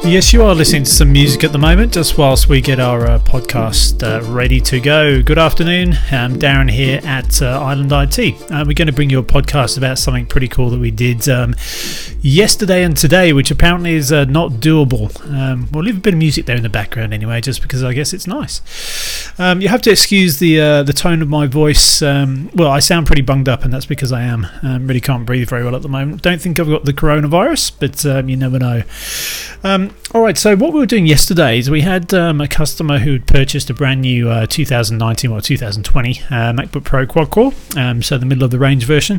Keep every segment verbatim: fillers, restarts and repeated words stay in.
Yes, you are listening to some music at the moment, just whilst we get our uh, podcast uh, ready to go. Good afternoon, I'm Darren here at uh, Island I T. Uh, we're going to bring you a podcast about something pretty cool that we did um, yesterday and today, which apparently is uh, not doable. Um, we'll leave a bit of music there in the background anyway, just because I guess it's nice. Um, you have to excuse the uh, the tone of my voice. Um, well, I sound pretty bunged up, and that's because I am. Um, really can't breathe very well at the moment. Don't think I've got the coronavirus, but um, you never know. Um, Alright, so what we were doing yesterday is we had um, a customer who had purchased a brand new uh, two thousand nineteen or two thousand twenty uh, MacBook Pro quad-core, um, so the middle of the range version,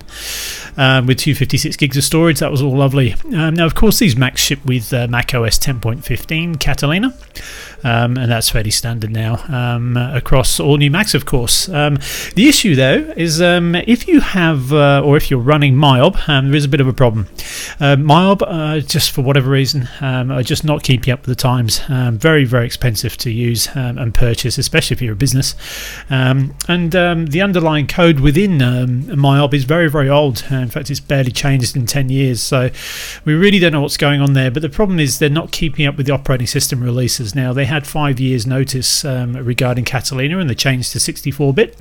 um, with two hundred fifty-six gigs of storage. That was all lovely. Um, now, of course, these Macs ship with uh, macOS ten point fifteen Catalina, um, and that's fairly standard now um, across all new Macs, of course. Um, the issue, though, is um, if you have, uh, or if you're running MYOB, um, there is a bit of a problem. Uh, MYOB, uh, just for whatever reason, um, are just not keeping up with the times. Um, very, very expensive to use um, and purchase, especially if you're a business. Um, and um, the underlying code within um, MYOB is very, very old. Uh, in fact, it's barely changed in ten years. So we really don't know what's going on there. But the problem is they're not keeping up with the operating system releases. Now, they had five years notice um, regarding Catalina, and they changed to sixty-four bit.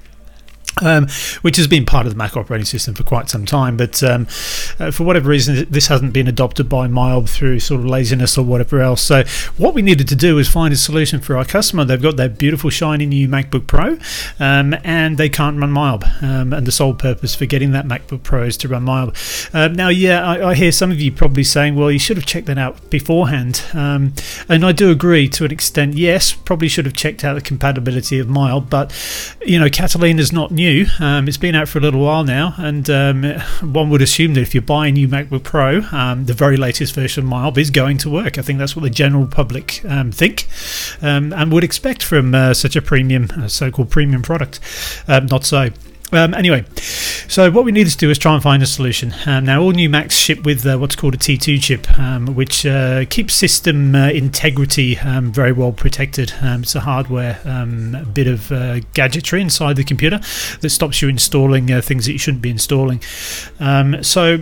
Um, which has been part of the Mac operating system for quite some time, but um, uh, for whatever reason this hasn't been adopted by MYOB through sort of laziness or whatever else. So what we needed to do is find a solution for our customer. They've got that beautiful shiny new MacBook Pro, um, and they can't run MYOB, um, and the sole purpose for getting that MacBook Pro is to run MYOB. Uh, now, yeah, I, I hear some of you probably saying, well, you should have checked that out beforehand, um, and I do agree to an extent. Yes, probably should have checked out the compatibility of MYOB, but you know, Catalina's not new. Um, it's been out for a little while now, and um, one would assume that if you buy a new MacBook Pro, um, the very latest version of MYOB is going to work. I think that's what the general public um, think um, and would expect from uh, such a premium, uh, so-called premium product. Um, not so. Um, anyway, so what we needed to do is try and find a solution. Um, now, all new Macs ship with uh, what's called a T two chip, um, which uh, keeps system uh, integrity um, very well protected. Um, it's a hardware um, bit of uh, gadgetry inside the computer that stops you installing uh, things that you shouldn't be installing. Um, so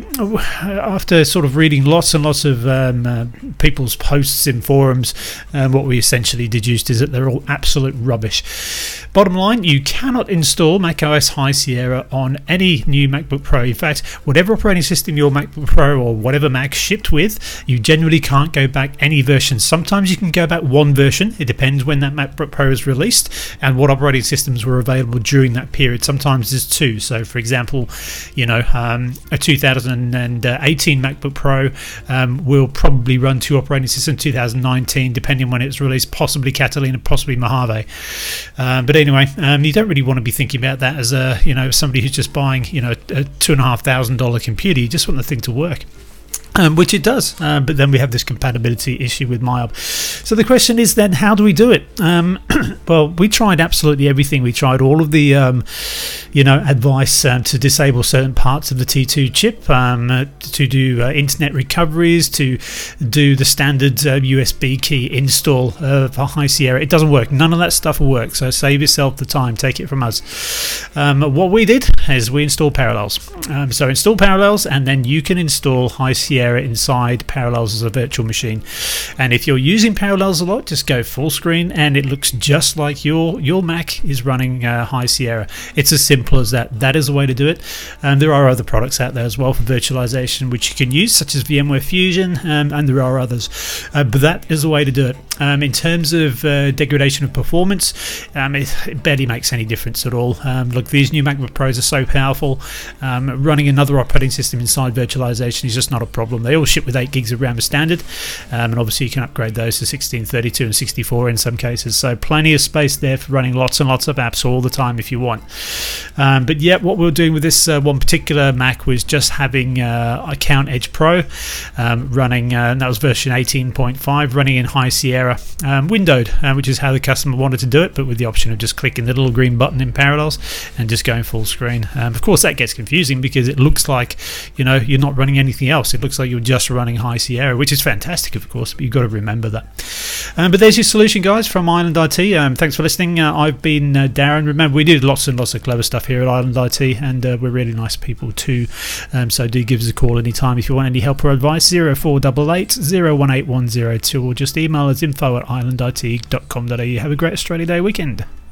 after sort of reading lots and lots of um, uh, people's posts in forums, um, what we essentially deduced is that they're all absolute rubbish. Bottom line, you cannot install macOS High Sierra on any new MacBook Pro. In fact, whatever operating system your MacBook Pro or whatever Mac shipped with, you generally can't go back any version. Sometimes you can go back one version. It depends when that MacBook Pro is released and what operating systems were available during that period. Sometimes there's two. So, for example, you know, um, a two thousand eighteen MacBook Pro um, will probably run two operating systems. two thousand nineteen, depending on when it's released, possibly Catalina, possibly Mojave. Um, but anyway, um, you don't really want to be thinking about that as a you know, somebody who's just buying, you know, a two and a half thousand dollar computer. You just want the thing to work. Um, which it does, uh, but then we have this compatibility issue with MYOB. So the question is then, how do we do it? Um, well, we tried absolutely everything. We tried all of the, um, you know, advice um, to disable certain parts of the T two chip, um, uh, to do uh, internet recoveries, to do the standard uh, U S B key install uh, for High Sierra. It doesn't work. None of that stuff will work. So save yourself the time. Take it from us. Um, what we did is we installed Parallels. Um, so install Parallels, and then you can install High Sierra inside Parallels as a virtual machine. And if you're using Parallels a lot, just go full screen and it looks just like your your Mac is running uh, High Sierra. It's as simple as that. That is the way to do it. And there are other products out there as well for virtualization which you can use, such as VMware Fusion, um, and there are others, uh, but that is the way to do it. Um, in terms of uh, degradation of performance, um, it, it barely makes any difference at all. Um, look, these new MacBook Pros are so powerful. Um, running another operating system inside virtualization is just not a problem. They all ship with eight gigs of RAM as standard, um, and obviously you can upgrade those to sixteen, thirty-two and sixty-four in some cases, so plenty of space there for running lots and lots of apps all the time if you want. Um, but yeah, what we were doing with this uh, one particular Mac was just having uh, Account Edge Pro um, running, uh, and that was version eighteen point five, running in High Sierra, um, windowed, uh, which is how the customer wanted to do it, but with the option of just clicking the little green button in Parallels and just going full screen. Um, of course that gets confusing because it looks like, you know, you're not running anything else. It looks like you're just running High Sierra, which is fantastic, of course, but you've got to remember that. Um, but there's your solution, guys, from Island I T. Um, thanks for listening. Uh, I've been uh, Darren. Remember, we do lots and lots of clever stuff here at Island I T, and uh, we're really nice people too. Um, so do give us a call anytime if you want any help or advice. zero four eight eight, zero one eight one zero two, or just email us info at island I T dot com dot a u. Have a great Australia Day weekend.